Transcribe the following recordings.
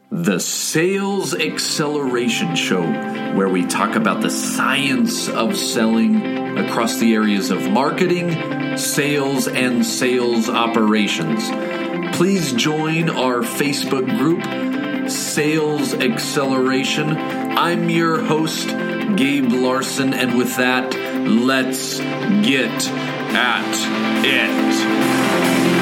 The Sales Acceleration Show, where we talk about the science of selling across the areas of marketing, sales, and sales operations. Please join our Facebook group, Sales Acceleration. I'm your host, Gabe Larson, and with that, let's get at it.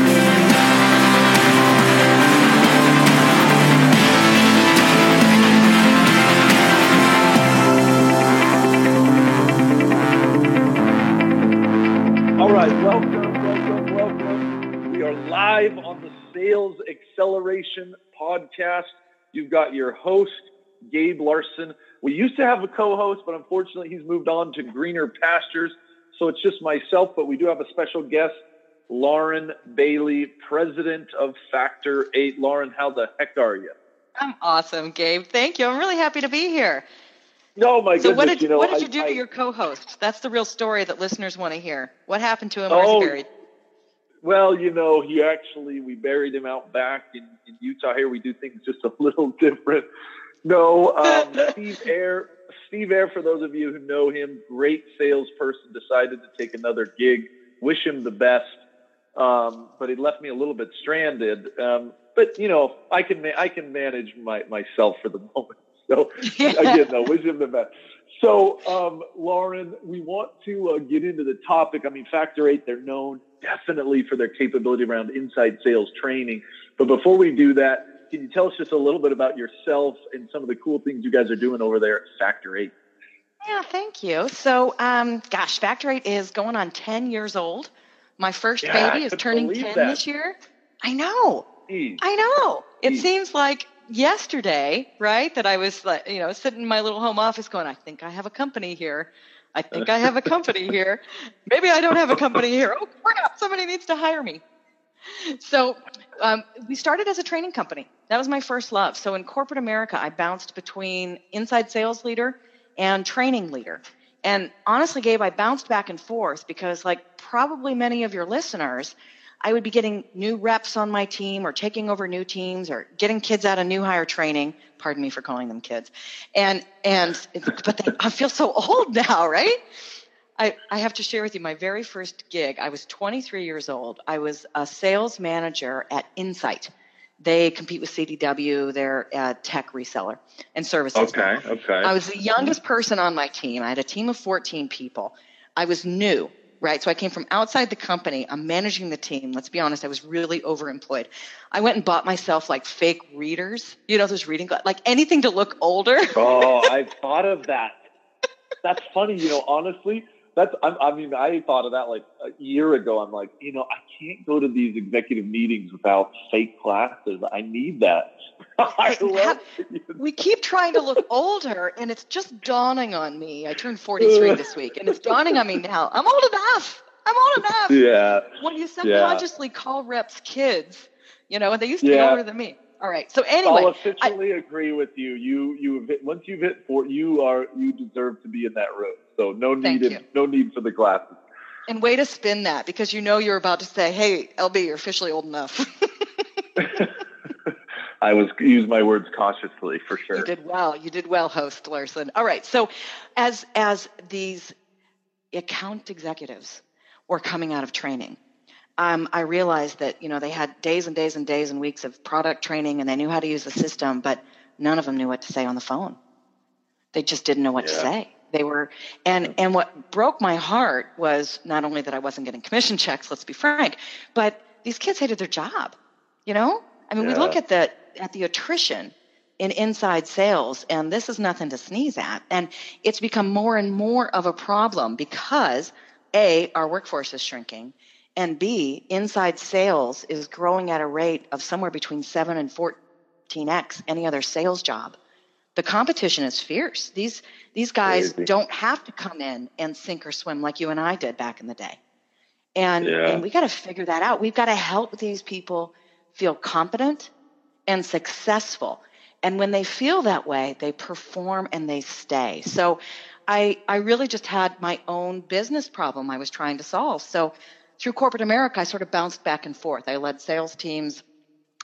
All right, welcome. We are live on the Sales Acceleration Podcast. You've got your host, Gabe Larson. We used to have a co-host, but unfortunately he's moved on to greener pastures. So it's just myself, but we do have a special guest, Lauren Bailey, president of Factor 8. Lauren, how the heck are you? I'm awesome, Gabe. Thank you. I'm really happy to be here. No, my goodness. So what did you do to your co-host? That's the real story that listeners want to hear. What happened to him? Where's he buried? Well, we buried him out back in Utah. Here we do things just a little different. No, Steve Ayer, for those of you who know him, great salesperson, decided to take another gig. Wish him the best. But he left me a little bit stranded. But I can manage myself for the moment. So again, wish him the best. So, Lauren, we want to get into the topic. I mean, Factor 8, they're known definitely for their capability around inside sales training. But before we do that, can you tell us just a little bit about yourself and some of the cool things you guys are doing over there at Factor 8? Yeah, thank you. So, Factor 8 is going on 10 years old. My first baby is turning 10 this year. I know. It seems like yesterday, right? That I was sitting in my little home office going, I think I have a company here. Maybe I don't have a company here. Oh, crap. Somebody needs to hire me. So we started as a training company. That was my first love. So in corporate America, I bounced between inside sales leader and training leader. And honestly, Gabe, I bounced back and forth because like probably many of your listeners, I would be getting new reps on my team or taking over new teams or getting kids out of new hire training. Pardon me for calling them kids. But I feel so old now, right? I have to share with you my very first gig. I was 23 years old. I was a sales manager at Insight. They compete with CDW. They're a tech reseller and services. Okay. I was the youngest person on my team. I had a team of 14 people. I was new. Right. So I came from outside the company. I'm managing the team. Let's be honest. I was really overemployed. I went and bought myself like fake readers, those reading glasses, like anything to look older. Oh, I've thought of that. That's funny. Honestly, I thought of that like a year ago. I'm like, I can't go to these executive meetings without fake glasses. I need that. We keep trying to look older, and it's just dawning on me. I turned 43 this week, and it's dawning on me now. I'm old enough. Yeah. When you subconsciously call reps kids, and they used to be older than me. All right. So anyway, I'll officially agree with you. Once you've hit 40, you deserve to be in that room. So no need for the glasses. And way to spin that, because you're about to say, "Hey, LB, you're officially old enough." I use my words cautiously, for sure. You did well, host Larson. All right. So as these account executives were coming out of training, I realized that, they had days and days and days and weeks of product training, and they knew how to use the system, but none of them knew what to say on the phone. They just didn't know what to say. They were, and what broke my heart was not only that I wasn't getting commission checks, let's be frank, but these kids hated their job. We look at the attrition in inside sales, and this is nothing to sneeze at. And it's become more and more of a problem because A, our workforce is shrinking, and B, inside sales is growing at a rate of somewhere between 7 and 14x any other sales job. The competition is fierce. These guys don't have to come in and sink or swim like you and I did back in the day. And we got to figure that out. We've got to help these people feel competent and successful. And when they feel that way, they perform and they stay. So I really just had my own business problem I was trying to solve. So through corporate America, I sort of bounced back and forth. I led sales teams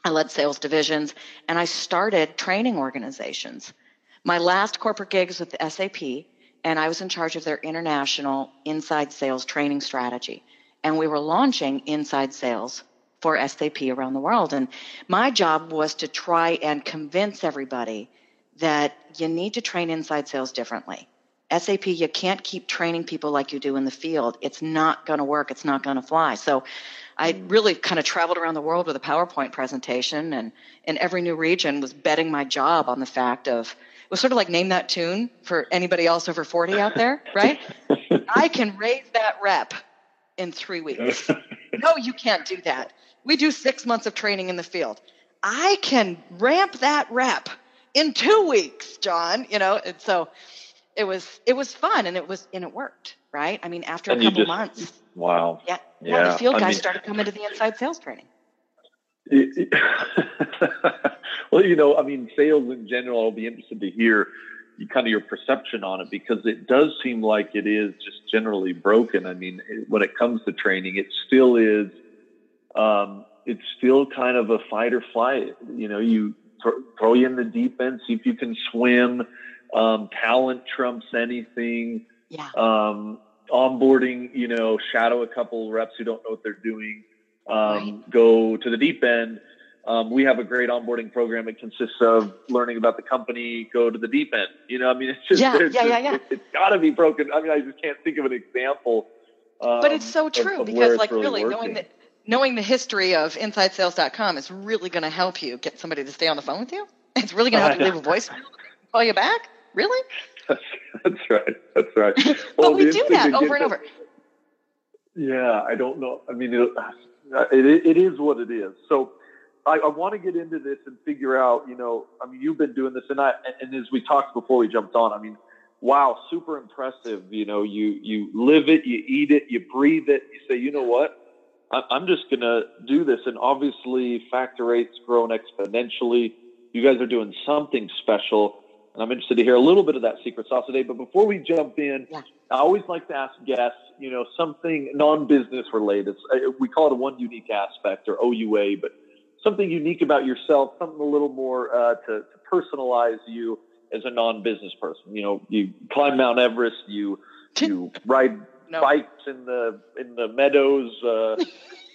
I led sales divisions, and I started training organizations. My last corporate gig was with SAP, and I was in charge of their international inside sales training strategy. And we were launching inside sales for SAP around the world. And my job was to try and convince everybody that you need to train inside sales differently. SAP, you can't keep training people like you do in the field. It's not going to work. It's not going to fly. So I really kind of traveled around the world with a PowerPoint presentation, and in every new region was betting my job on the fact of, it was sort of like Name That Tune for anybody else over 40 out there, right? I can raise that rep in 3 weeks. No, you can't do that. We do 6 months of training in the field. I can ramp that rep in 2 weeks, John, and so it was fun, and it worked, right? I mean, after a couple months. Wow. Yeah. The field guys started coming to the inside sales training. Well, sales in general, I'll be interested to hear kind of your perception on it, because it does seem like it is just generally broken. I mean, when it comes to training, it still is, it's still kind of a fight or flight. You throw you in the deep end, see if you can swim. Talent trumps anything. Yeah. Onboarding, shadow a couple reps who don't know what they're doing. Right. Go to the deep end. We have a great onboarding program. It consists of learning about the company, go to the deep end. It's just, it's got to be broken. I just can't think of an example. But it's so true, because really working. knowing the history of InsideSales.com is really going to help you get somebody to stay on the phone with you. It's really going to help you leave a voicemail, call you back. Really? That's right. But we do that over and over. Yeah, I don't know. I mean, it is what it is. So I want to get into this and figure out, you've been doing this, and as we talked before we jumped on, wow, super impressive. You live it, you eat it, you breathe it. You say, you know what? I'm just going to do this. And obviously Factor 8's grown exponentially. You guys are doing something special. And I'm interested to hear a little bit of that secret sauce today. But before we jump in, I always like to ask guests, something non-business related. We call it a one unique aspect, or OUA, but something unique about yourself, something a little more to personalize you as a non-business person. You climb Mount Everest, you ride bikes in the meadows.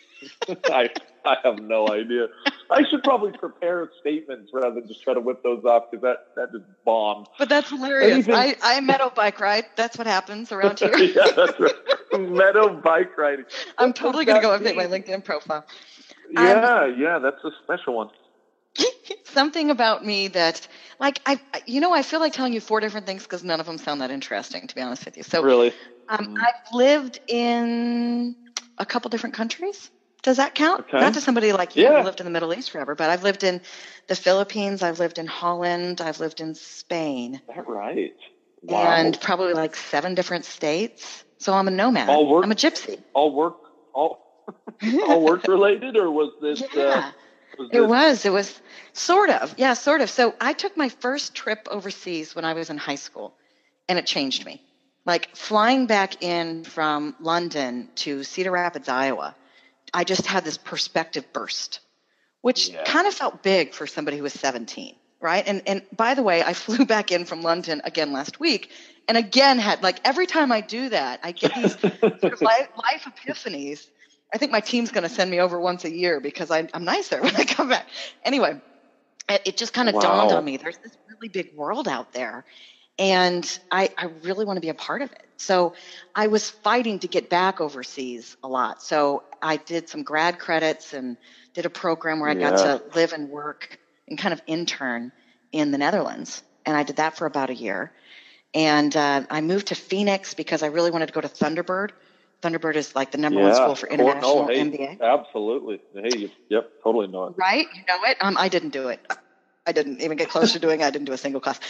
I have no idea. I should probably prepare statements rather than just try to whip those off, because that just bombed. But that's hilarious. I meadow bike ride. That's what happens around here. Yeah, that's right. Meadow bike riding. I'm totally going to go update my LinkedIn profile. Yeah, that's a special one. Something about me that, I feel like telling you 4 different things because none of them sound that interesting, to be honest with you. So really, I've lived in a couple different countries. Does that count? Okay. Not to somebody like you who lived in the Middle East forever, but I've lived in the Philippines, I've lived in Holland, I've lived in Spain. Is that right? Wow. And probably 7 different states. So I'm a nomad. I'm a gypsy. All work related, or was this? Yeah. It was sort of. Yeah, sort of. So I took my first trip overseas when I was in high school, and it changed me. Flying back in from London to Cedar Rapids, Iowa, I just had this perspective burst, which kind of felt big for somebody who was 17, right? And by the way, I flew back in from London again last week, and again had, every time I do that, I get these sort of life epiphanies. I think my team's going to send me over once a year because I'm nicer when I come back. Anyway, it just kind of dawned on me. There's this really big world out there, and I really want to be a part of it. So I was fighting to get back overseas a lot. So I did some grad credits and did a program where I got to live and work and kind of intern in the Netherlands. And I did that for about a year. And I moved to Phoenix because I really wanted to go to Thunderbird. Thunderbird is the number one school for international MBA. Absolutely. Hey, totally know it. Right? You know it? I didn't do it. I didn't even get close to doing it. I didn't do a single class.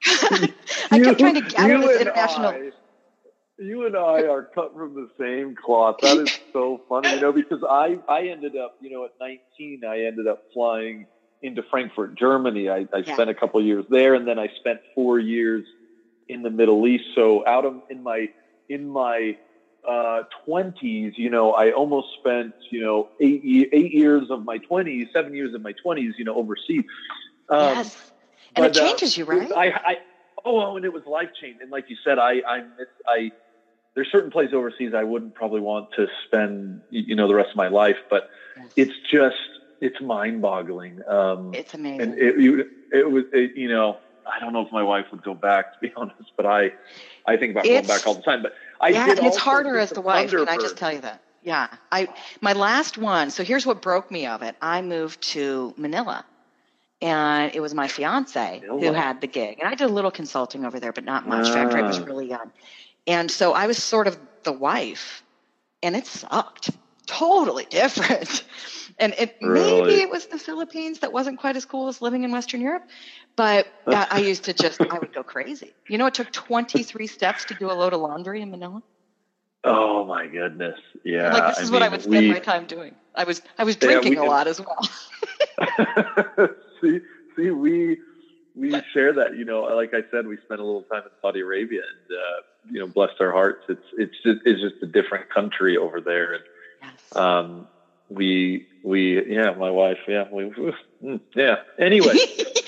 I kept trying to gather this international... You and I are cut from the same cloth. That is so funny, because I ended up, at 19, I ended up flying into Frankfurt, Germany. I spent a couple of years there, and then I spent 4 years in the Middle East. So in my 20s, I almost spent, 8 years of my 20s, 7 years of my 20s, overseas. Yes. And it changes you, right? And it was life changing. And like you said, there's certain places overseas I wouldn't probably want to spend, the rest of my life, but yes. It's mind boggling. It's amazing. And it was, I don't know if my wife would go back, to be honest, but I think about going back all the time. But and it's harder as the wife. Can I just tell you that? Yeah. My last one. So here's what broke me of it. I moved to Manila, and it was my fiance who had the gig, and I did a little consulting over there, but not much. Factory was really young, and so I was sort of the wife, and it sucked. Totally different. And maybe it was the Philippines that wasn't quite as cool as living in Western Europe. But I used to I would go crazy. It took 23 steps to do a load of laundry in Manila. Oh my goodness. Yeah. This is what I would spend my time doing. I was drinking a lot as well. see, we share that, like I said, we spent a little time in Saudi Arabia and, blessed our hearts. It's just a different country over there. And, yes. My wife, Anyway.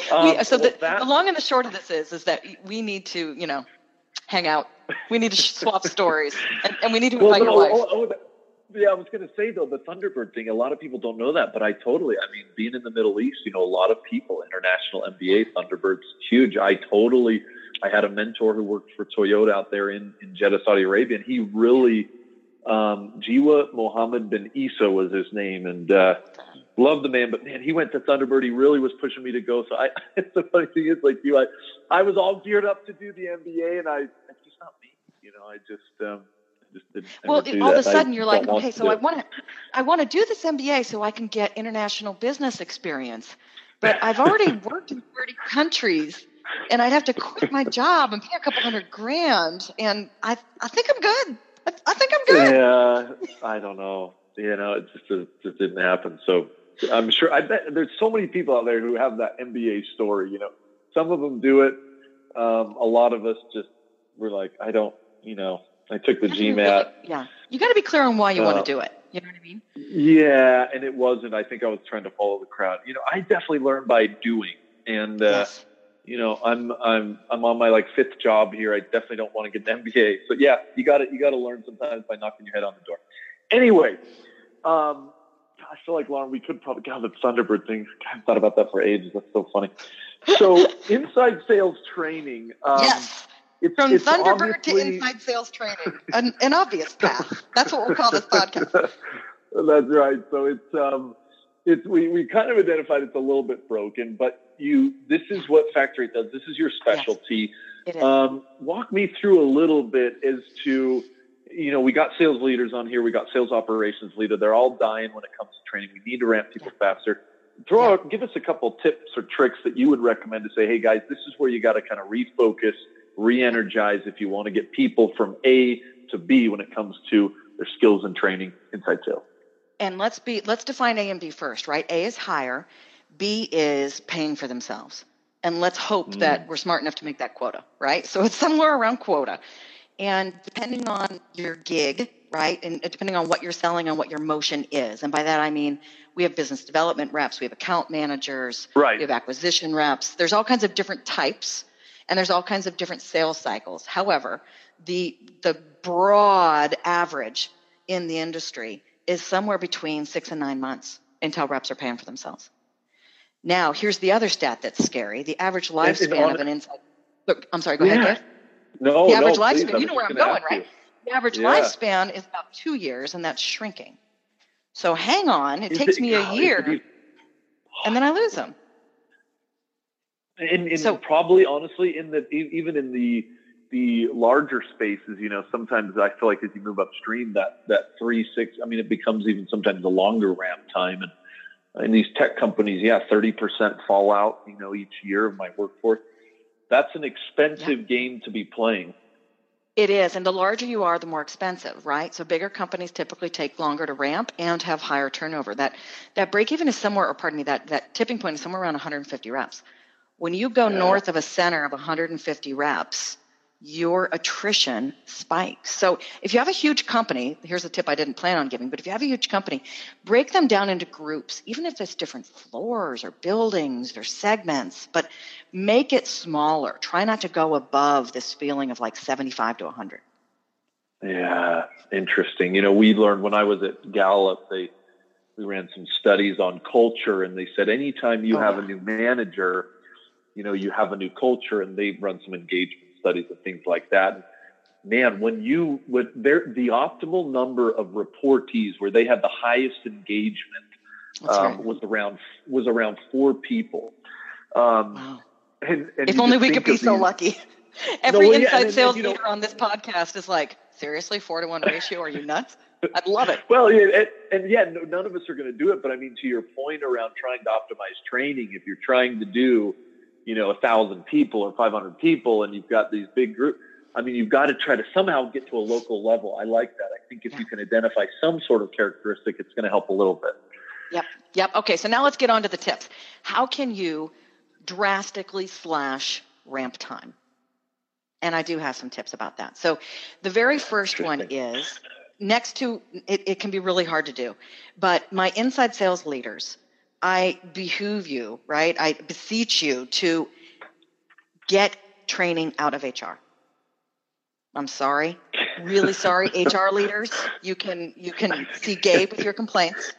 The long and the short of this is that we need to, hang out. We need to swap stories, and we need to invite your wife. I was going to say, though, the Thunderbird thing, a lot of people don't know that, but being in the Middle East, a lot of people, international MBA, Thunderbird's huge. I had a mentor who worked for Toyota out there in Jeddah, Saudi Arabia, and he really, Jiwa Mohammed bin Isa was his name, and loved the man, but man, he went to Thunderbird. He really was pushing me to go. So it's the funny thing is, like you, I was all geared up to do the MBA, and it's just not me. I just didn't. Well, all of a sudden you're like, okay, so I want to do this MBA so I can get international business experience, but I've already worked in 30 countries, and I'd have to quit my job and pay a couple $100,000, and I think I'm good. I think I'm good. Yeah, I don't know. It just didn't happen. So I'm sure. I bet there's so many people out there who have that MBA story. Some of them do it. A lot of us just were like, I don't. I took the GMAT. Yeah, you got to be clear on why you want to do it. You know what I mean? Yeah, and it wasn't. I think I was trying to follow the crowd. I definitely learned by doing, and yes. I'm on my fifth job here. I definitely don't want to get an MBA. So yeah, you got to learn sometimes by knocking your head on the door. Anyway, I feel like, Lauren, we could probably the Thunderbird thing. I've thought about that for ages. That's so funny. So inside sales training. Yes. From Thunderbird to inside sales training, an obvious path. That's what we'll call this podcast. That's right. So we kind of identified it's a little bit broken, but this is what Factor8 does. This is your specialty. Yes, it is. Walk me through a little bit as to, we got sales leaders on here. We got sales operations leader. They're all dying when it comes to training. We need to ramp people faster. Give us a couple tips or tricks that you would recommend to say, hey guys, this is where you got to kind of refocus, re-energize if you want to get people from A to B when it comes to their skills and training inside sales. And let's define A and B first, right? A is hire, B is paying for themselves. And let's hope that we're smart enough to make that quota, right? So it's somewhere around quota. And depending on your gig, right, and depending on what you're selling and what your motion is, and by that I mean we have business development reps, we have account managers, right. We have acquisition reps. There's all kinds of different types, and there's all kinds of different sales cycles. However, the broad average in the industry is somewhere between 6 and 9 months until reps are paying for themselves. Now, here's the other stat that's scary. The average lifespan of an inside... Look, I'm sorry, go ahead, Dave. No, the average please, lifespan, you know where I'm going, right? The average lifespan is about 2 years, and that's shrinking. So hang on. It takes me a year, and then I lose them. And so, probably, honestly, even in the larger spaces, sometimes I feel like as you move upstream, that 3, 6, it becomes even sometimes a longer ramp time. And in these tech companies, 30% fallout, each year of my workforce. That's an expensive game to be playing. It is. And the larger you are, the more expensive, right? So bigger companies typically take longer to ramp and have higher turnover. That break even is somewhere, that tipping point is somewhere around 150 reps. When you go north of a center of 150 reps, your attrition spikes. So if you have a huge company, here's a tip I didn't plan on giving, but if you have a huge company, break them down into groups, even if it's different floors or buildings or segments, but make it smaller. Try not to go above this feeling of like 75 to 100. Yeah, interesting. We learned when I was at Gallup, we ran some studies on culture, and they said anytime you have a new manager, you have a new culture, and they run some engagement studies and things like that. Man, the optimal number of reportees where they had the highest engagement was around 4 people. Wow. And if only we could be so lucky. Every inside sales leader on this podcast is like, seriously, 4-to-1 ratio? Are you nuts? I'd love it. Well, none of us are going to do it. But I mean, to your point around trying to optimize training, if you're trying to do 1,000 people or 500 people, and you've got these big groups, I mean, you've got to try to somehow get to a local level. I like that. I think if you can identify some sort of characteristic, it's going to help a little bit. Yep. Okay, so now let's get on to the tips. How can you drastically slash ramp time? And I do have some tips about that. So the very first one is, next to it can be really hard to do, but my inside sales leaders, I behoove you, right? I beseech you to get training out of HR. I'm sorry, really sorry, HR leaders. You can see Gabe with your complaints.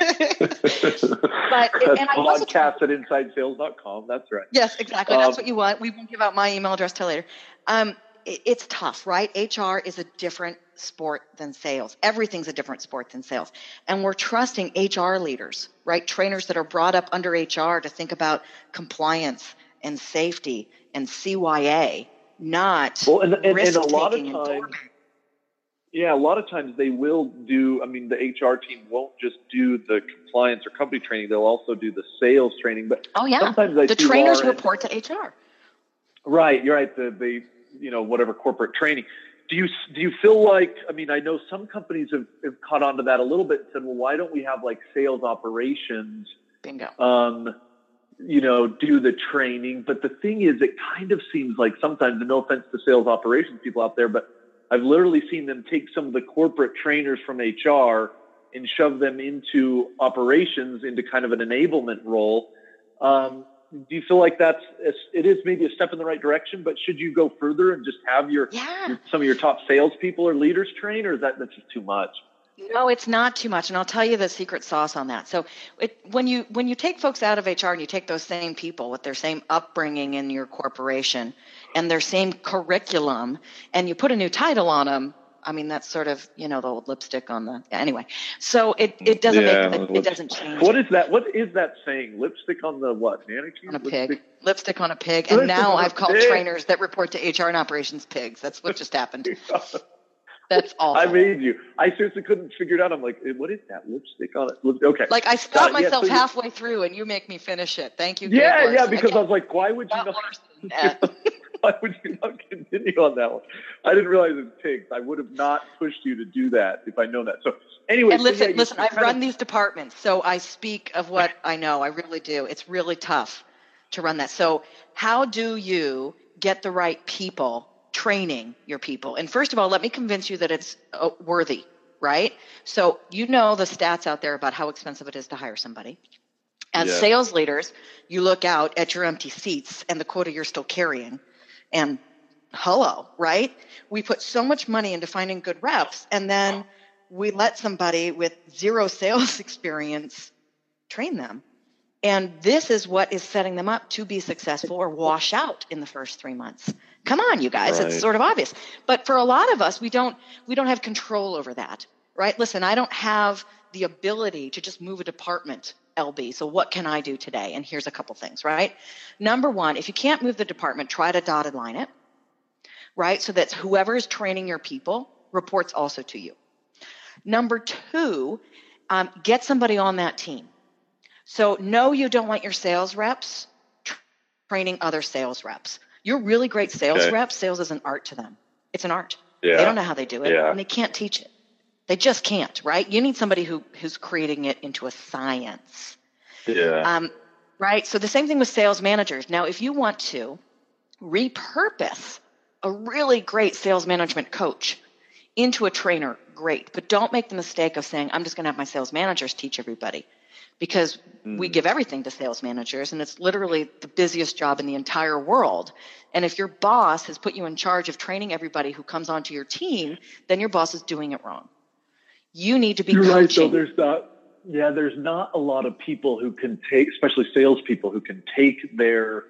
That's podcast at InsideSales.com. That's right. Yes, exactly. That's what you want. We won't give out my email address till later. It's tough, right? HR is a different sport than sales. Everything's a different sport than sales. And we're trusting HR leaders, right? Trainers that are brought up under HR to think about compliance and safety and CYA, not risk a lot of times. Yeah, a lot of times they will do, the HR team won't just do the compliance or company training. They'll also do the sales training. But sometimes the trainers report to HR. Right. You're right. The whatever corporate training. Do you feel like, I know some companies have caught on to that a little bit and said, well, why don't we have like sales operations, bingo, do the training? But the thing is, it kind of seems like sometimes, and no offense to sales operations people out there, but I've literally seen them take some of the corporate trainers from HR and shove them into operations, into kind of an enablement role. Do you feel like it is maybe a step in the right direction, but should you go further and just have some of your top salespeople or leaders train, or that's just too much? No, it's not too much. And I'll tell you the secret sauce on that. So when you take folks out of HR and you take those same people with their same upbringing in your corporation and their same curriculum and you put a new title on them, that's sort of, the old lipstick on the, anyway. So it doesn't it doesn't change. What is that? What is that saying? Lipstick on the what? Mannequin? On a pig. Lipstick on a pig. And now I've called trainers that report to HR and operations pigs. That's what just happened. That's awful. I made you. I seriously couldn't figure it out. I'm like, what is that? Lipstick on it? Okay. Like I stopped myself halfway through and you make me finish it. Thank you. Yeah, because I was like, why would you not? Why would you not continue on that one? I didn't realize it was pigs. I would have not pushed you to do that if I'd known that. So anyway. And listen, I've run these departments, so I speak of what I know. I really do. It's really tough to run that. So how do you get the right people training your people? And first of all, let me convince you that it's worthy, right? So the stats out there about how expensive it is to hire somebody. As sales leaders, you look out at your empty seats and the quota you're still carrying. And hello, right? We put so much money into finding good reps, and then we let somebody with zero sales experience train them. And this is what is setting them up to be successful or wash out in the first 3 months. Come on, you guys. Right. It's sort of obvious. But for a lot of us, we don't have control over that, right? Listen, I don't have the ability to just move a department, LB. So what can I do today? And here's a couple things, right? Number one, if you can't move the department, try to dotted line it, right? So that whoever is training your people reports also to you. Number two, get somebody on that team. So no, you don't want your sales reps training other sales reps. You're really great sales reps. Sales is an art to them. It's an art. Yeah. They don't know how they do it, and they can't teach it. They just can't, right? You need somebody who's creating it into a science. Yeah. Right? So the same thing with sales managers. Now, if you want to repurpose a really great sales management coach into a trainer, great. But don't make the mistake of saying, I'm just going to have my sales managers teach everybody. Because we give everything to sales managers, and it's literally the busiest job in the entire world. And if your boss has put you in charge of training everybody who comes onto your team, then your boss is doing it wrong. You need to be coaching. Right, so there's not a lot of people who can take, especially salespeople, who can take their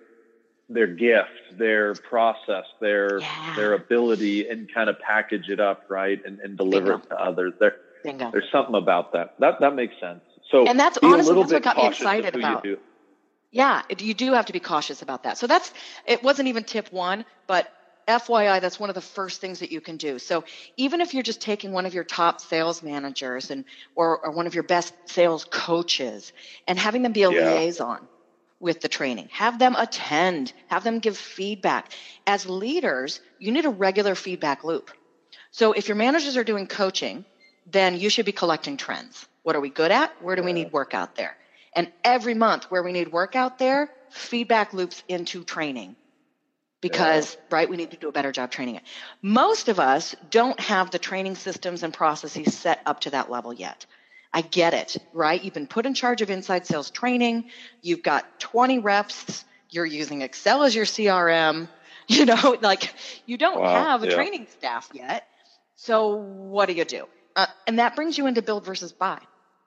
gift, their process, their ability, and kind of package it up, right, and deliver it to others. There's something about that. That makes sense. So, and that's honestly that's what got me excited about. Yeah, you do have to be cautious about that. So it wasn't even tip 1, but FYI, that's one of the first things that you can do. So even if you're just taking one of your top sales managers or one of your best sales coaches and having them be a liaison with the training, have them attend, have them give feedback. As leaders, you need a regular feedback loop. So if your managers are doing coaching, then you should be collecting trends. What are we good at? Where do we need work out there? And every month where we need work out there, feedback loops into training because, right, we need to do a better job training it. Most of us don't have the training systems and processes set up to that level yet. I get it, right? You've been put in charge of inside sales training. You've got 20 reps. You're using Excel as your CRM. You know, like you don't have a training staff yet. So what do? And that brings you into build versus buy.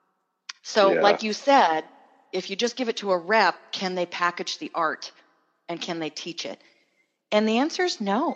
So like you said, if you just give it to a rep, can they package the art and can they teach it? And the answer is no.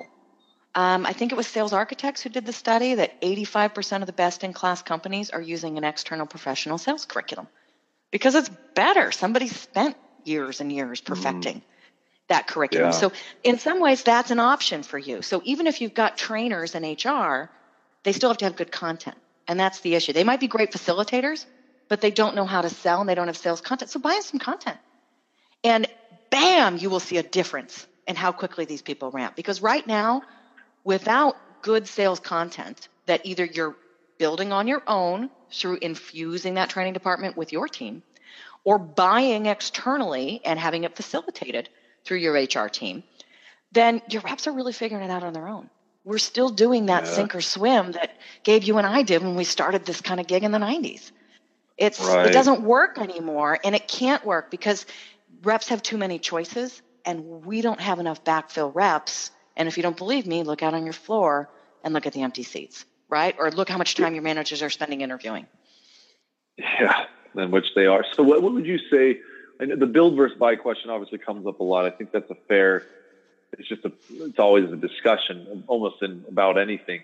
I think it was Sales Architects who did the study that 85% of the best-in-class companies are using an external professional sales curriculum because it's better. Somebody spent years and years perfecting that curriculum. So in some ways, that's an option for you. So even if you've got trainers in HR, they still have to have good content. And that's the issue. They might be great facilitators, but they don't know how to sell and they don't have sales content. So buy them some content. And bam, you will see a difference in how quickly these people ramp. Because right now, without good sales content that either you're building on your own through infusing that training department with your team or buying externally and having it facilitated through your HR team, then your reps are really figuring it out on their own. We're still doing that sink or swim that Gabe, you and I did when we started this kind of gig in the 90s. It doesn't work anymore, and it can't work because reps have too many choices, and we don't have enough backfill reps. And if you don't believe me, look out on your floor and look at the empty seats, right? Or look how much time your managers are spending interviewing. Yeah, in which they are. So what would you say? And the build versus buy question obviously comes up a lot. I think that's a fair. It's always a discussion, almost about anything.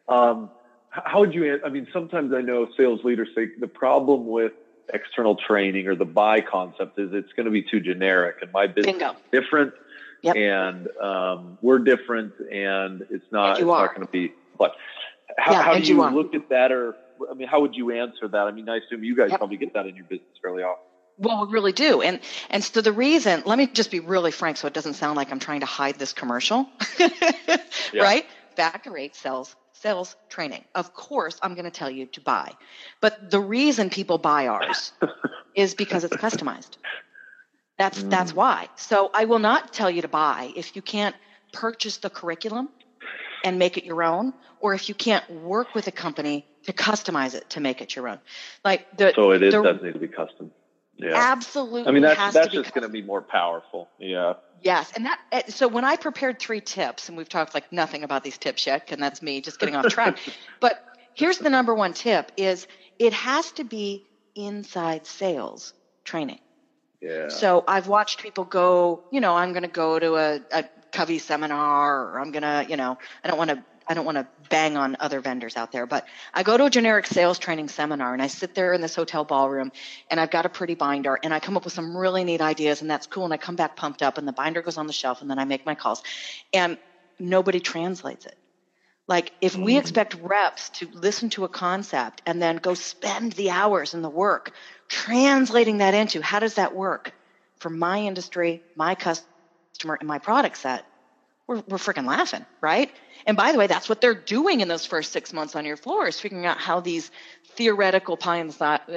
How would you? I mean, sometimes I know sales leaders say the problem with external training or the buy concept is it's going to be too generic, and my business is different, and we're different, and it's not going to be. But how do you look at that, or I mean, how would you answer that? I mean, I assume you guys probably get that in your business fairly often. Well, we really do. And so the reason, let me just be really frank so it doesn't sound like I'm trying to hide this commercial, right? Factor 8 sales training. Of course, I'm going to tell you to buy. But the reason people buy ours is because it's customized. That's why. So I will not tell you to buy if you can't purchase the curriculum and make it your own, or if you can't work with a company to customize it to make it your own. So it does need to be custom. Yeah. Absolutely. I mean, that's just going to be more powerful. Yeah. Yes. And so when I prepared 3 tips, and we've talked like nothing about these tips yet, and that's me just getting off track. But here's the number 1 tip is it has to be inside sales training. Yeah. So I've watched people go, I'm going to go to a Covey seminar, or I'm going to, I don't want to bang on other vendors out there, but I go to a generic sales training seminar and I sit there in this hotel ballroom and I've got a pretty binder and I come up with some really neat ideas and that's cool. And I come back pumped up and the binder goes on the shelf and then I make my calls and nobody translates it. Like if we expect reps to listen to a concept and then go spend the hours and the work translating that into how does that work for my industry, my customer, and my product set, we're freaking laughing, right? And by the way, that's what they're doing in those first 6 months on your floor is figuring out how these theoretical pie in the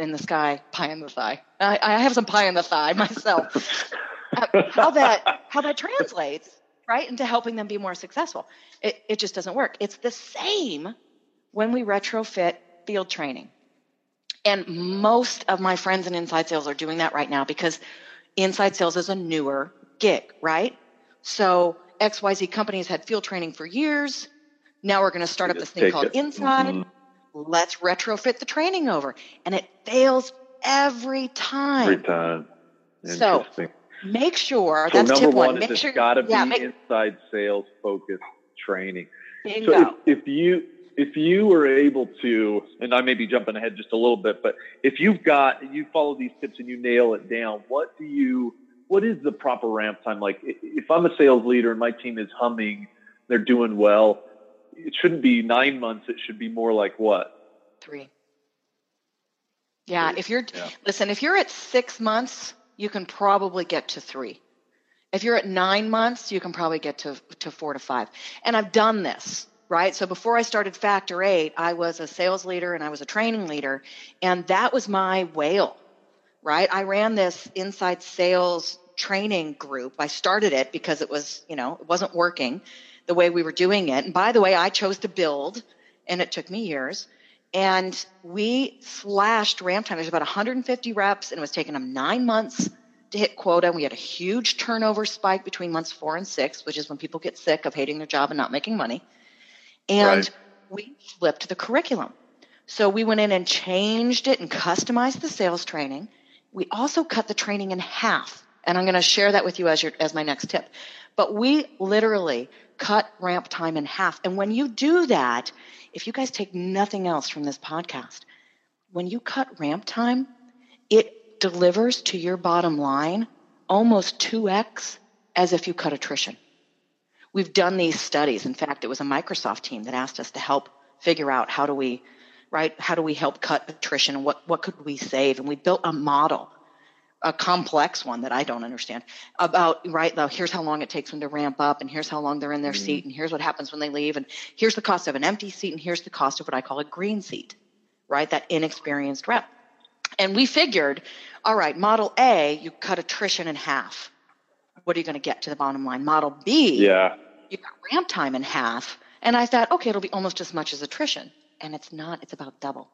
thigh. I have some pie in the thigh myself. How that translates right, into helping them be more successful. It just doesn't work. It's the same when we retrofit field training. And most of my friends in inside sales are doing that right now because inside sales is a newer gig, right? So XYZ companies had field training for years. Now we're going to start up this thing called Inside. Let's retrofit the training over. And it fails every time. Every time. So make sure, that's number tip one. Make sure, it's got to be inside sales focused training. Bingo. So if you were able to, and I may be jumping ahead just a little bit, but if you follow these tips and you nail it down, what is the proper ramp time? Like if I'm a sales leader and my team is humming, they're doing well, it shouldn't be 9 months. It should be more like what? 3. Yeah. Listen, if you're at 6 months, you can probably get to 3. If you're at 9 months, you can probably get to 4 to 5. And I've done this, right? So before I started Factor 8, I was a sales leader and I was a training leader, and that was my whale, right? I ran this inside sales training group. I started it because it was, it wasn't working the way we were doing it. And by the way, I chose to build, and it took me years. And we slashed ramp time. There's about 150 reps, and it was taking them 9 months to hit quota. We had a huge turnover spike between months 4 and 6, which is when people get sick of hating their job and not making money. And we flipped the curriculum. So we went in and changed it and customized the sales training. We also cut the training in half. And I'm going to share that with you as my next tip. But we literally cut ramp time in half. And when you do that, if you guys take nothing else from this podcast, when you cut ramp time, it delivers to your bottom line almost 2x as if you cut attrition. We've done these studies. In fact, it was a Microsoft team that asked us to help figure out how do we help cut attrition and what could we save? And we built a model, a complex one that I don't understand, about, here's how long it takes them to ramp up, and here's how long they're in their seat, and here's what happens when they leave, and here's the cost of an empty seat, and here's the cost of what I call a green seat, right, that inexperienced rep. And we figured, all right, model A, you cut attrition in half. What are you going to get to the bottom line? Model B, you got ramp time in half. And I thought, okay, it'll be almost as much as attrition. And it's not. It's about double.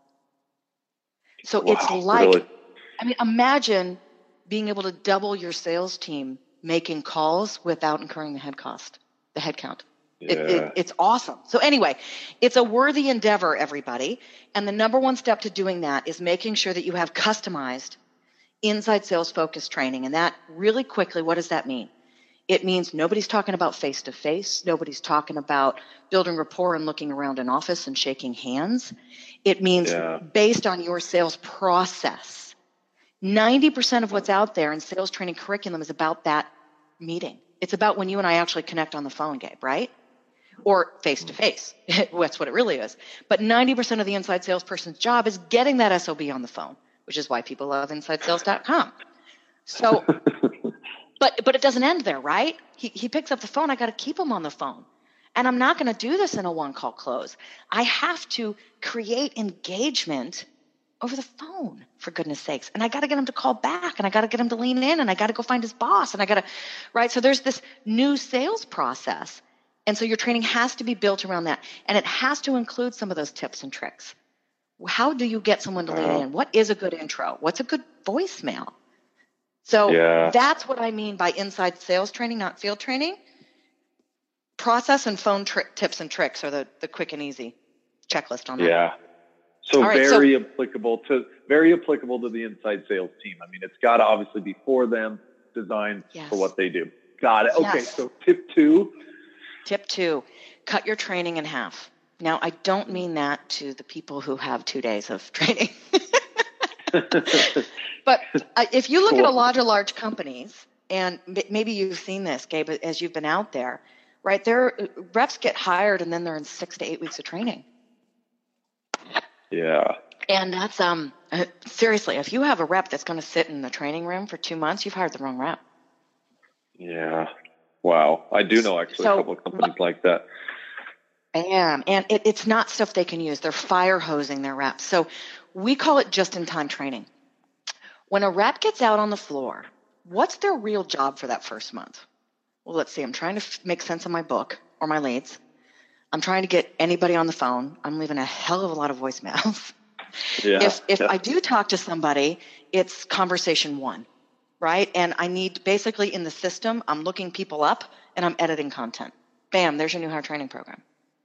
So it's like, really? Imagine being able to double your sales team making calls without incurring the head count. Yeah. It's awesome. So anyway, it's a worthy endeavor, everybody. And the number one step to doing that is making sure that you have customized inside sales focused training. And that really quickly, what does that mean? It means nobody's talking about face-to-face. Nobody's talking about building rapport and looking around an office and shaking hands. It means based on your sales process. 90% of what's out there in sales training curriculum is about that meeting. It's about when you and I actually connect on the phone, Gabe, right? Or face-to-face. That's what it really is. But 90% of the inside salesperson's job is getting that SOB on the phone, which is why people love InsideSales.com. So... But it doesn't end there, right? He picks up the phone. I got to keep him on the phone. And I'm not going to do this in a one-call close. I have to create engagement over the phone, for goodness sakes. And I got to get him to call back, and I got to get him to lean in, and I got to go find his boss, and I got to, right? So there's this new sales process. And so your training has to be built around that. And it has to include some of those tips and tricks. How do you get someone to lean in? What is a good intro? What's a good voicemail? So that's what I mean by inside sales training, not field training. Process and phone tips and tricks are the quick and easy checklist on that. Yeah. So very applicable to the inside sales team. It's got to obviously be for them, designed for what they do. Got it. Okay. Yes. So tip 2. Tip 2, cut your training in half. Now, I don't mean that to the people who have 2 days of training. But if you look at a lot of large companies, and maybe you've seen this, Gabe, as you've been out there, right? Their reps get hired, and then they're in 6 to 8 weeks of training. Yeah. And that's seriously, if you have a rep that's going to sit in the training room for 2 months, you've hired the wrong rep. Yeah. Wow. I do know actually a couple of companies like that. And it's not stuff they can use. They're fire hosing their reps. So we call it just-in-time training. When a rep gets out on the floor, what's their real job for that first month? well, let's see, I'm trying to make sense of my book or my leads. I'm trying to get anybody on the phone. I'm leaving a hell of a lot of voicemails. Yeah. If I do talk to somebody, it's conversation one, right? And I need basically in the system, I'm looking people up and I'm editing content. Bam, there's your new hire training program.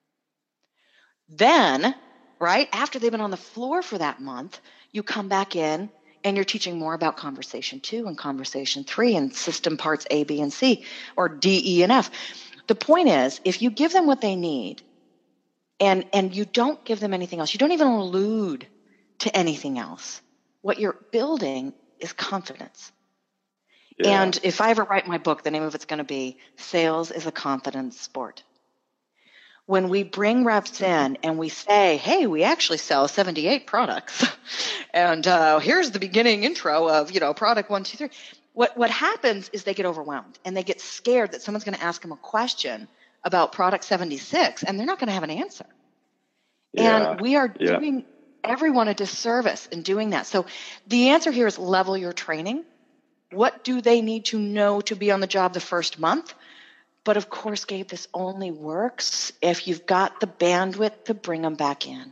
Then, right, after they've been on the floor for that month, you come back in and you're teaching more about conversation 2 and conversation 3 and system parts A, B, and C, or D, E, and F. The point is, if you give them what they need and you don't give them anything else, you don't even allude to anything else, what you're building is confidence. Yeah. And if I ever write my book, the name of it's going to be Sales is a Confidence Sport. When we bring reps in and we say, hey, we actually sell 78 products, and here's the beginning intro of, product 1, 2, 3. What happens is they get overwhelmed and they get scared that someone's going to ask them a question about product 76 and they're not going to have an answer. Yeah. And we are doing everyone a disservice in doing that. So the answer here is level your training. What do they need to know to be on the job the first month? But of course, Gabe, this only works if you've got the bandwidth to bring them back in.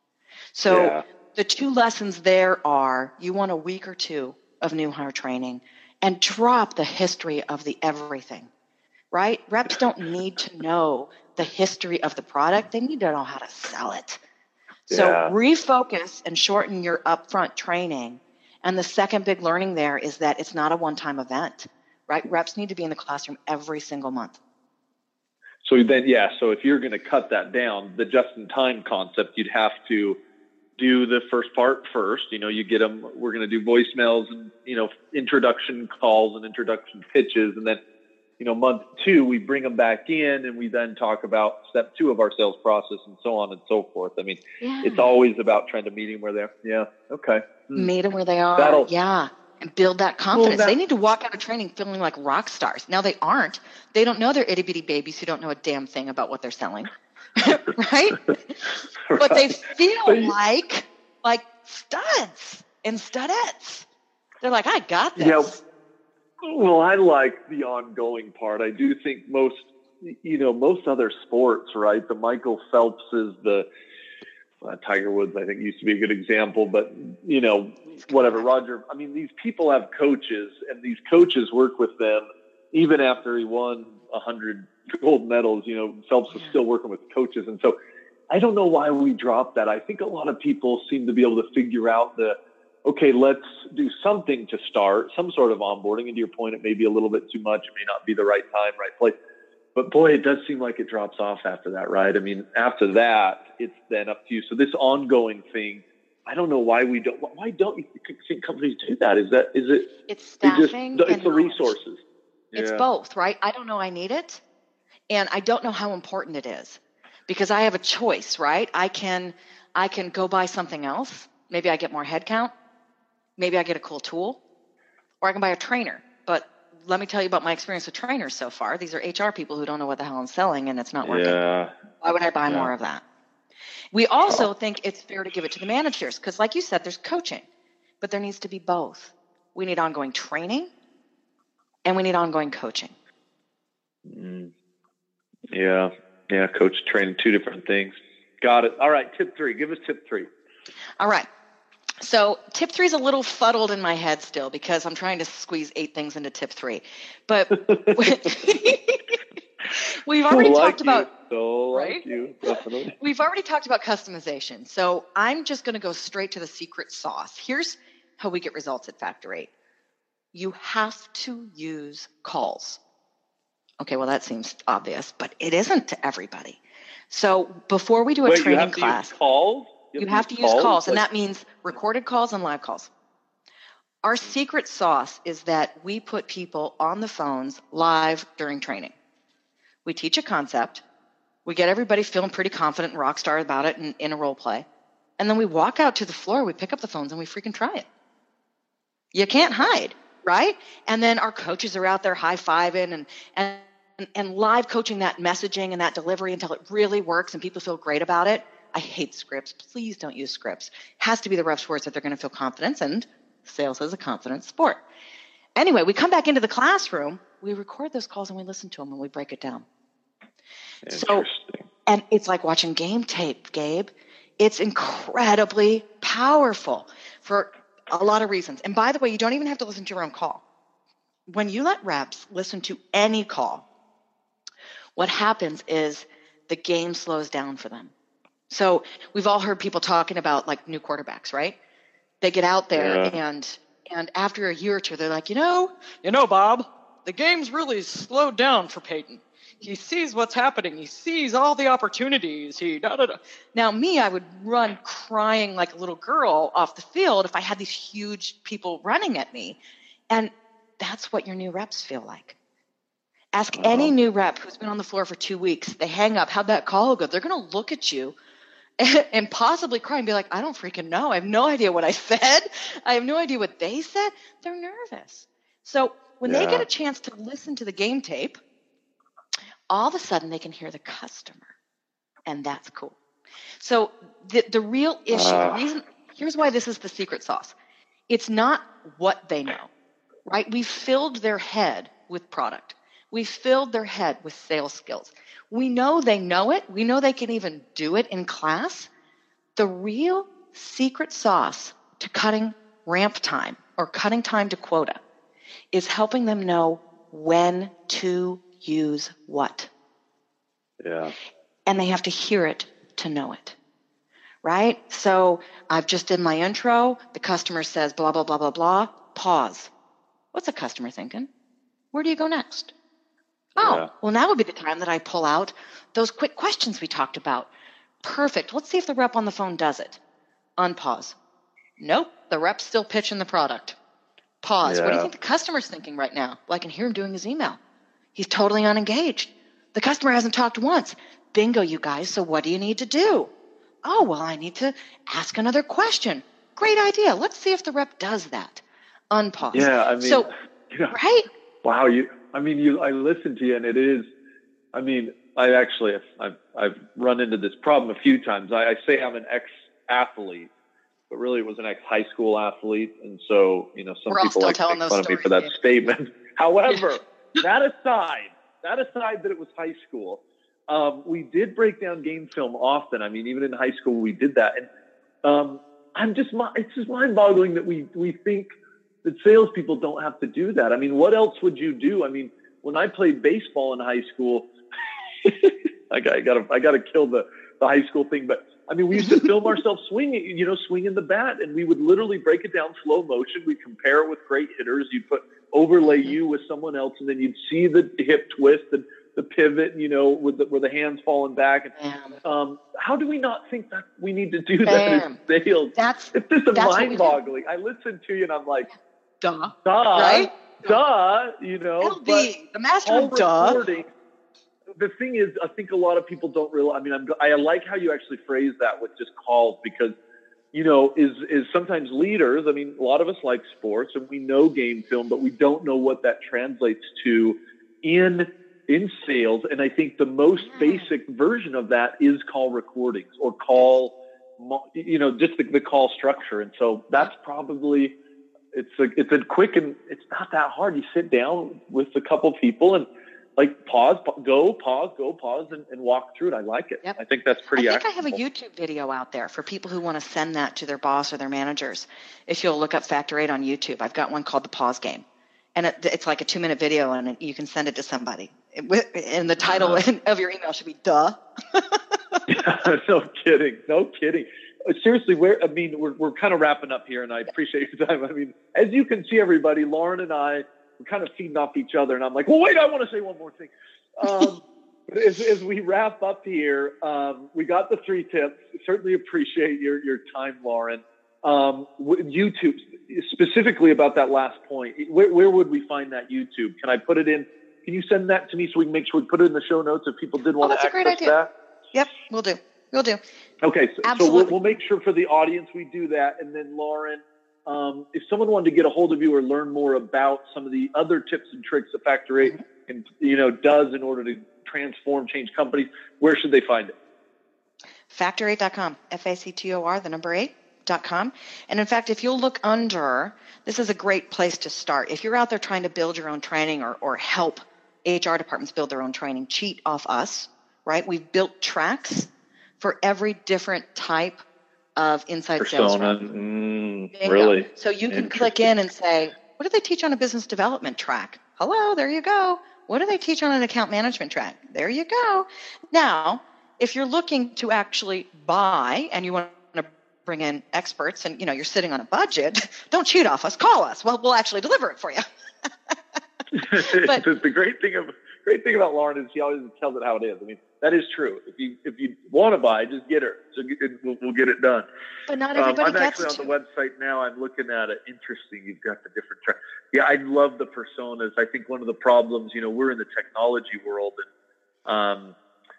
So the 2 lessons there are, you want a week or 2 of new hire training and drop the history of the everything, right? Reps don't need to know the history of the product. They need to know how to sell it. So refocus and shorten your upfront training. And the second big learning there is that it's not a one-time event. Right? Reps need to be in the classroom every single month. So then, so if you're going to cut that down, the just-in-time concept, you'd have to do the first part first. You get them, we're going to do voicemails and, introduction calls and introduction pitches. And then, month 2, we bring them back in and we then talk about step 2 of our sales process and so on and so forth. I mean, it's always about trying to meet them where they're, okay. Meet them where they are. And build that confidence. They need to walk out of training feeling like rock stars. Now they aren't. They don't know they're itty bitty babies who don't know a damn thing about what they're selling, right? But they feel like studs and studettes. They're like, I got this. Yeah. Well, I like the ongoing part. I do think most other sports, right? The Michael Phelpses, the Tiger Woods, I think, used to be a good example, but, whatever, Roger. I mean, these people have coaches, and these coaches work with them even after he won 100 gold medals. Phelps was still working with coaches. And so I don't know why we dropped that. I think a lot of people seem to be able to figure out okay, let's do something to start, some sort of onboarding. And to your point, it may be a little bit too much. It may not be the right time, right place. But boy, it does seem like it drops off after that, right? I mean, after that, it's then up to you. So this ongoing thing, I don't know why don't you think companies do that? It's staffing. It's the resources. It's both, right? I don't know I need it. And I don't know how important it is because I have a choice, right? I can go buy something else. Maybe I get more headcount. Maybe I get a cool tool, or I can buy a trainer. But let me tell you about my experience with trainers so far. These are HR people who don't know what the hell I'm selling and it's not working. Yeah. Why would I buy more of that? We also think it's fair to give it to the managers because like you said, there's coaching, but there needs to be both. We need ongoing training and we need ongoing coaching. Yeah. Coach training, 2 different things. Got it. All right. Tip 3. Give us tip 3. All right. So tip 3 is a little fuddled in my head still because I'm trying to squeeze 8 things into tip 3. But we've already talked about We've already talked about customization. So I'm just going to go straight to the secret sauce. Here's how we get results at Factor 8. You have to use calls. Okay, well that seems obvious, but it isn't to everybody. So before we do a training class, you have to use calls, and that means recorded calls and live calls. Our secret sauce is that we put people on the phones live during training. We teach a concept. We get everybody feeling pretty confident and rock star about it in a role play. And then we walk out to the floor, we pick up the phones, and we freaking try it. You can't hide, right? And then our coaches are out there high-fiving and live coaching that messaging and that delivery until it really works and people feel great about it. I hate scripts. Please don't use scripts. It has to be the rep's words that they're going to feel confidence, and sales is a confidence sport. Anyway, we come back into the classroom, we record those calls and we listen to them and we break it down. So, and it's like watching game tape, Gabe. It's incredibly powerful for a lot of reasons. And by the way, you don't even have to listen to your own call. When you let reps listen to any call, what happens is the game slows down for them. So we've all heard people talking about like new quarterbacks, right? They get out there and after a year or two, they're like, you know, Bob, the game's really slowed down for Peyton. He sees what's happening. He sees all the opportunities. Now me, I would run crying like a little girl off the field if I had these huge people running at me. And that's what your new reps feel like. Ask any new rep who's been on the floor for 2 weeks. They hang up. How'd that call go? They're going to look at you and possibly cry and be like, I don't freaking know. I have no idea what I said. I have no idea what they said. They're nervous. So when they get a chance to listen to the game tape, all of a sudden they can hear the customer. And that's cool. So the real issue, the reason, here's why this is the secret sauce. It's not what they know, right? We filled their head with product. We filled their head with sales skills. We know they know it. We know they can even do it in class. The real secret sauce to cutting ramp time or cutting time to quota is helping them know when to use what. Yeah. And they have to hear it to know it. Right? So I've just did my intro. The customer says blah, blah, blah, blah, blah. Pause. What's the customer thinking? Where do you go next? Well, now would be the time that I pull out those quick questions we talked about. Perfect. Let's see if the rep on the phone does it. Unpause. Nope. The rep's still pitching the product. Pause. What do you think the customer's thinking right now? Well, I can hear him doing his email. He's totally unengaged. The customer hasn't talked once. Bingo, you guys. So what do you need to do? Oh, well, I need to ask another question. Great idea. Let's see if the rep does that. Unpause. Yeah, I mean, right? Wow, I listened to you, and it is. I mean, I've run into this problem a few times. I say I'm an ex-athlete, but really it was an ex-high school athlete, and so some people like to make fun of me for that statement. However, that aside that it was high school, we did break down game film often. I mean, even in high school we did that, and it's just mind-boggling that we think that salespeople don't have to do that. I mean, what else would you do? I mean, when I played baseball in high school, I gotta kill the high school thing, but I mean, we used to film ourselves swinging the bat, and we would literally break it down slow motion. We'd compare it with great hitters. You'd overlay you with someone else, and then you'd see the hip twist and the pivot, where the hands falling back. And, how do we not think that we need to do that in sales? It's just mind-boggling. I listen to you and I'm like, duh, right? Duh, the master of duh. The thing is, I think a lot of people don't realize. I mean, I like how you actually phrase that with just calls, because is sometimes leaders. I mean, a lot of us like sports and we know game film, but we don't know what that translates to in sales. And I think the most basic version of that is call recordings or call, just the call structure. And so that's probably, it's a quick, and it's not that hard. You sit down with a couple people and like pause, go, and walk through it. I like it. Yep. I think that's pretty I have a YouTube video out there for people who want to send that to their boss or their managers. If you'll look up Factor 8 on YouTube, I've got one called The Pause Game. And it's like a 2-minute video, and you can send it to somebody. And the title of your email should be duh. No kidding. Seriously, we're kind of wrapping up here, and I appreciate your time. I mean, as you can see, everybody, Lauren and I, we're kind of feeding off each other, and I'm like, well, wait, I want to say one more thing. But as we wrap up here, we got the 3 tips. Certainly appreciate your time, Lauren. YouTube, specifically about that last point, where would we find that YouTube? Can I put it in? Can you send that to me so we can make sure we put it in the show notes if people did want to access that? Yep, we'll do. Okay, so we'll make sure for the audience we do that. And then, Lauren, if someone wanted to get a hold of you or learn more about some of the other tips and tricks that Factor 8 does in order to transform, change companies, where should they find it? Factor8.com, FACTOR, the number 8.com. gabelarson.com. And in fact, if you'll look under, this is a great place to start. If you're out there trying to build your own training or help HR departments build their own training, cheat off us, right? We've built tracks for every different type of inside sales rep. Really? So you can click in and say, what do they teach on a business development track? Hello, there you go. What do they teach on an account management track? There you go. Now, if you're looking to actually buy and you want to bring in experts and, you're sitting on a budget, don't cheat off us. Call us. Well, we'll actually deliver it for you. But the great thing about Lauren is she always tells it how it is. I mean, that is true. If you want to buy, just get her. So we'll get it done. But not everybody gets it. I'm actually on the website now. I'm looking at it. Interesting. You've got the different tracks. Yeah, I love the personas. I think one of the problems, we're in the technology world, and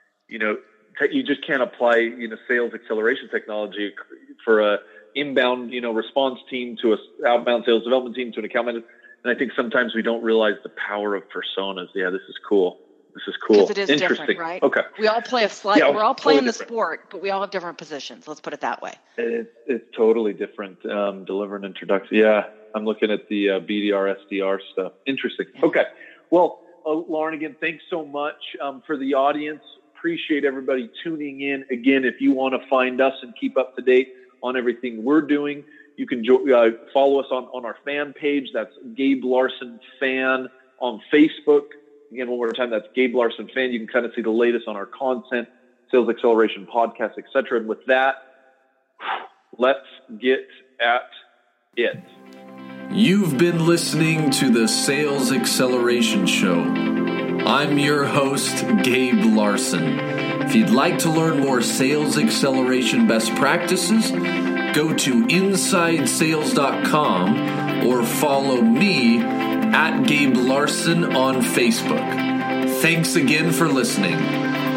you just can't apply, sales acceleration technology for a inbound, response team to a outbound sales development team to an account manager. And I think sometimes we don't realize the power of personas. Yeah, this is cool. Because it is different, right? Okay. We all play we're all playing the sport, but we all have different positions. Let's put it that way. It's totally different. Deliver an introduction. Yeah, I'm looking at the BDR, SDR stuff. Interesting. Yeah. Okay. Well, Lauren, again, thanks so much for the audience. Appreciate everybody tuning in. Again, if you want to find us and keep up to date on everything we're doing, you can follow us on our fan page. That's Gabe Larson Fan on Facebook. Again, one more time, that's Gabe Larson Fan. You can kind of see the latest on our content, Sales Acceleration Podcast, etc. And with that, let's get at it. You've been listening to the Sales Acceleration Show. I'm your host, Gabe Larson. If you'd like to learn more sales acceleration best practices, go to InsideSales.com or follow me at Gabe Larson on Facebook. Thanks again for listening.